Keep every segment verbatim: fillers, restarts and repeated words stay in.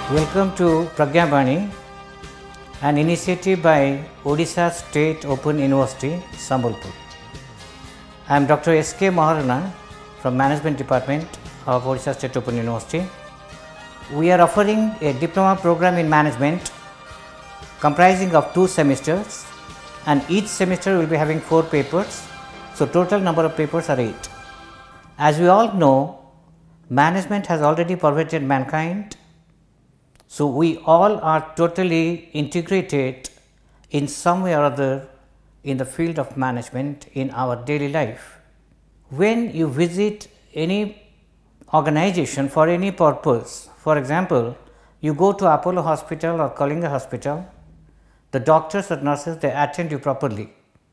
Welcome to Pragya Bani, an initiative by Odisha State Open University, Sambalpur. I am Doctor S K Maharana from Management Department of Odisha State Open University. We are offering a diploma program in management comprising of two semesters, and each semester will be having four papers. So total number of papers are eight. As we all know, management has already pervaded mankind. So we all are totally integrated in some way or other in the field of management in our daily life. When you visit any organization for any purpose, for example, you go to Apollo Hospital or Kalinga Hospital, the doctors or nurses, they attend you properly.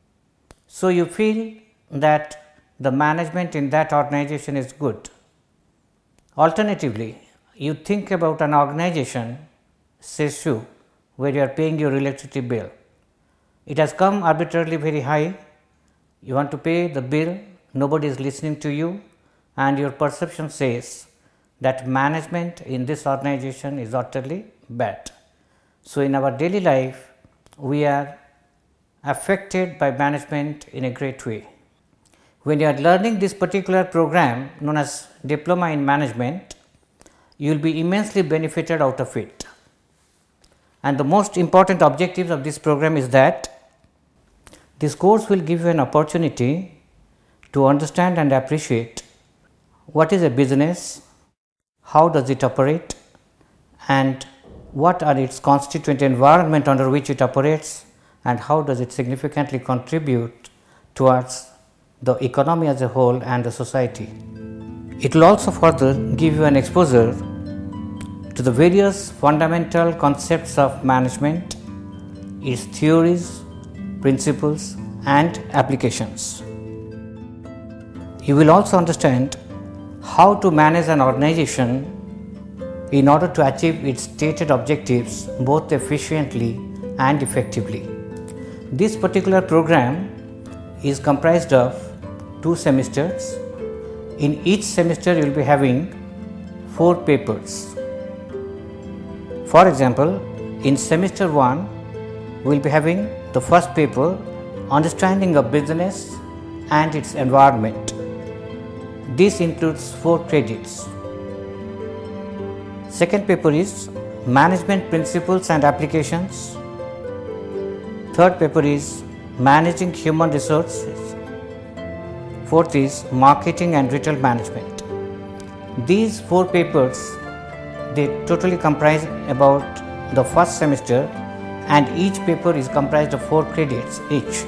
So you feel that the management in that organization is good. Alternatively, you think about an organization, SESU, where you are paying your electricity bill. It has come arbitrarily very high. You want to pay the bill, nobody is listening to you, and your perception says that management in this organization is utterly bad. So in our daily life, we are affected by management in a great way. When you are learning this particular program known as Diploma in Management, you will be immensely benefited out of it. And the most important objectives of this program is that this course will give you an opportunity to understand and appreciate what is a business, how does it operate, and what are its constituent environment under which it operates, and how does it significantly contribute towards the economy as a whole and the society. It will also further give you an exposure to the various fundamental concepts of management, its theories, principles, and applications. You will also understand how to manage an organization in order to achieve its stated objectives both efficiently and effectively. This particular program is comprised of two semesters. In each semester, you will be having four papers. For example, in semester one, we will be having the first paper, Understanding of Business and its Environment. This includes four credits. Second paper is Management Principles and Applications. Third paper is Managing Human Resources. Fourth is Marketing and Retail Management. These four papers, they totally comprise about the first semester, and each paper is comprised of four credits each.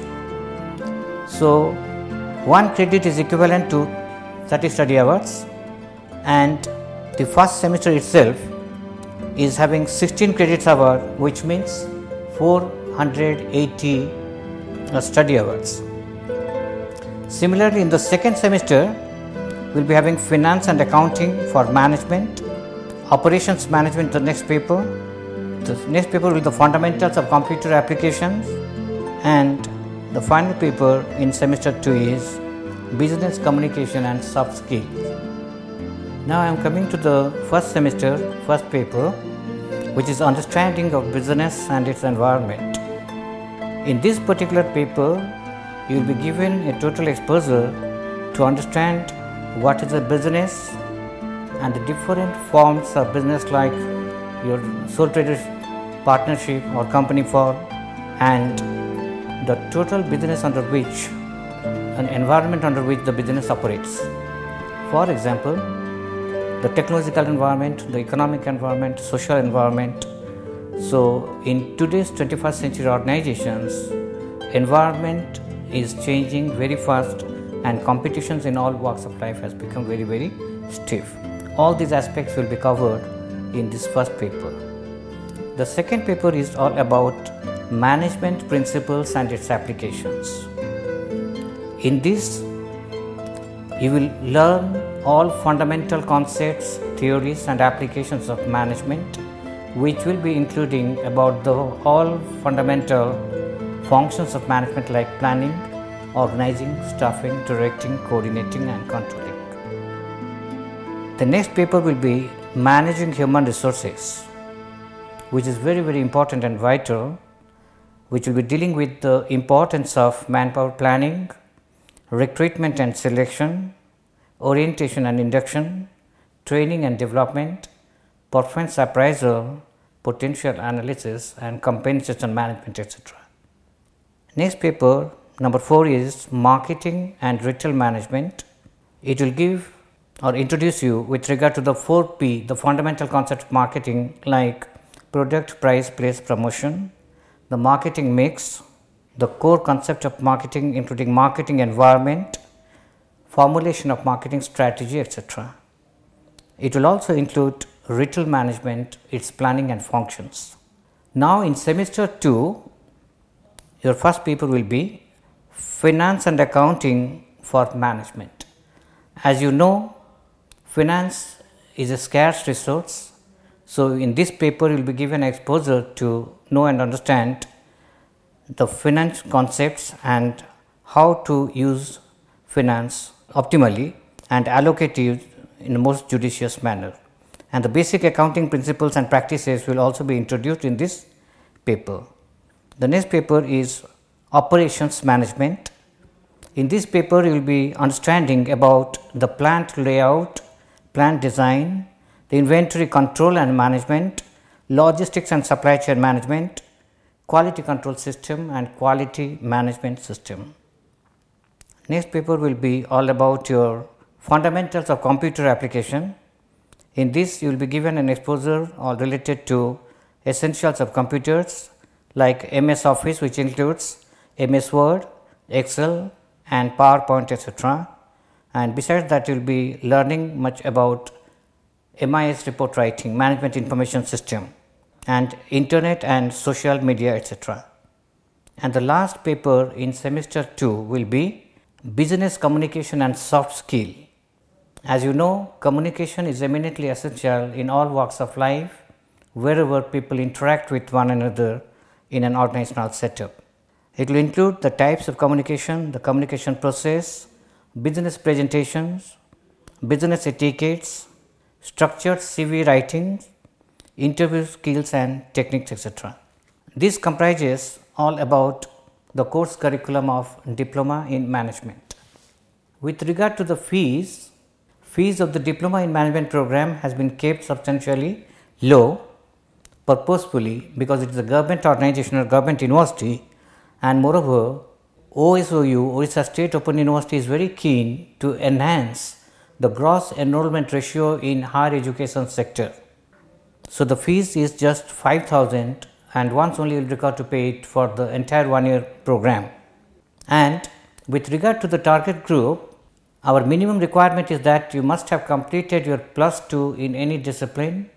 So one credit is equivalent to thirty study hours, and the first semester itself is having sixteen credits hour, which means four hundred eighty study hours. Similarly, in the second semester, we will be having Finance and Accounting for Management, Operations Management, the next paper. The next paper will be the Fundamentals of Computer Applications, and the final paper in semester two is Business Communication and Soft Skills. Now I am coming to the first semester, first paper, which is Understanding of Business and its Environment. In this particular paper, you will be given a total exposure to understand what is a business and the different forms of business, like your sole trader partnership or company form, and the total business under which, an environment under which the business operates. For example, the technological environment, the economic environment, social environment. So in today's twenty-first century organizations, environment is changing very fast, and competitions in all walks of life has become very very stiff. All these aspects will be covered in this first paper. The second paper is all about management principles and its applications. In this, you will learn all fundamental concepts, theories, and applications of management, which will be including about the all fundamental functions of management, like planning, organizing, staffing, directing, coordinating, and controlling. The next paper will be Managing Human Resources. which is very very important and vital, which will be dealing with the importance of manpower planning, recruitment and selection, orientation and induction, training and development, performance appraisal, potential analysis and compensation management, et cetera. Next paper number four is marketing and retail management. It will give or introduce you with regard to the four P, the fundamental concept of marketing, like product, price, place, promotion, the marketing mix, the core concept of marketing including marketing environment, formulation of marketing strategy, et cetera. It will also include retail management, its planning and functions. Now in semester two, your first paper will be finance and accounting for management. As you know, finance is a scarce resource. So in this paper, you will be given exposure to know and understand the finance concepts and how to use finance optimally and allocate it in the most judicious manner. And the basic accounting principles and practices will also be introduced in this paper. The next paper is operations management. In this paper, you will be understanding about the plant layout, plant design, the inventory control and management, logistics and supply chain management, quality control system and quality management system. Next paper will be all about your fundamentals of computer application. In this, you will be given an exposure all related to essentials of computers like M S Office, which includes M S Word, Excel and PowerPoint, et cetera. And besides that, you will be learning much about M I S report writing, management information system, and internet and social media, et cetera. And the last paper in semester two will be business communication and soft skill. As you know, communication is eminently essential in all walks of life, wherever people interact with one another in an organizational setup. It will include the types of communication, the communication process, business presentations, business etiquettes, structured C V writing, interview skills and techniques, et cetera. This comprises all about the course curriculum of Diploma in Management. With regard to the fees, fees of the Diploma in Management program has been kept substantially low purposefully because it is a government organization or government university, and moreover O S O U, Odisha State Open University, is very keen to enhance the gross enrollment ratio in higher education sector. So the fees is just five thousand and once only you will require to pay it for the entire one year program. And with regard to the target group, our minimum requirement is that you must have completed your plus two in any discipline,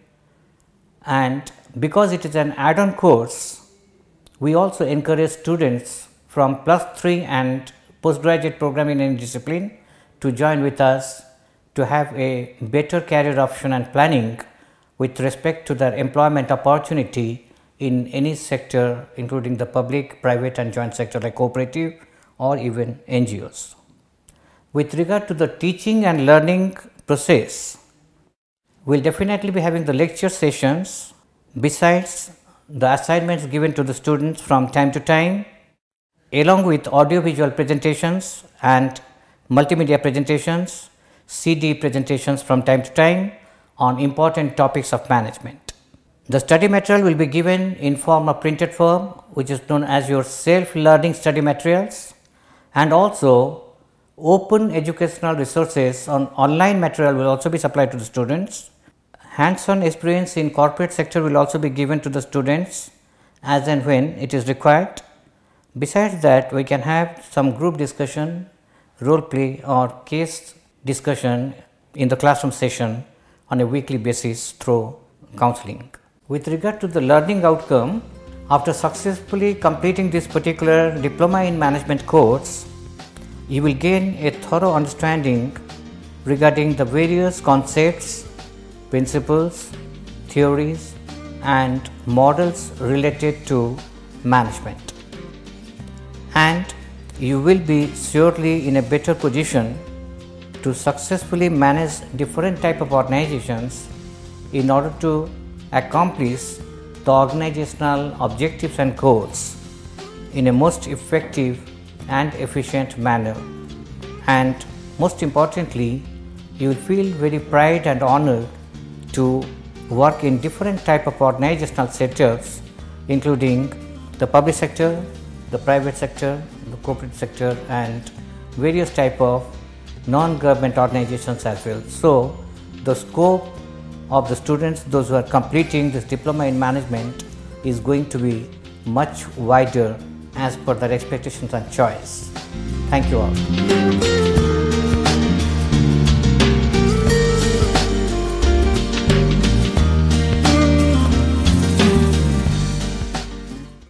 and because it is an add-on course, we also encourage students from plus three and postgraduate program in any discipline to join with us to have a better career option and planning with respect to their employment opportunity in any sector, including the public, private and joint sector like cooperative or even N G Os. With regard to the teaching and learning process, we will definitely be having the lecture sessions besides the assignments given to the students from time to time, along with audio visual presentations and multimedia presentations, C D presentations from time to time on important topics of management. The study material will be given in form of printed form, which is known as your self-learning study materials, and also open educational resources on online material will also be supplied to the students. Hands-on experience in corporate sector will also be given to the students as and when it is required. Besides that, we can have some group discussion, role play or case discussion in the classroom session on a weekly basis through counseling. With regard to the learning outcome, after successfully completing this particular Diploma in Management course, you will gain a thorough understanding regarding the various concepts, principles, theories and models related to management, and you will be surely in a better position to successfully manage different type of organizations in order to accomplish the organizational objectives and goals in a most effective and efficient manner. And most importantly, you will feel very pride and honored to work in different type of organizational setups, including the public sector, the private sector, the corporate sector, and various type of non-government organizations as well. So the scope of the students, those who are completing this diploma in management, is going to be much wider as per their expectations and choice. Thank you all.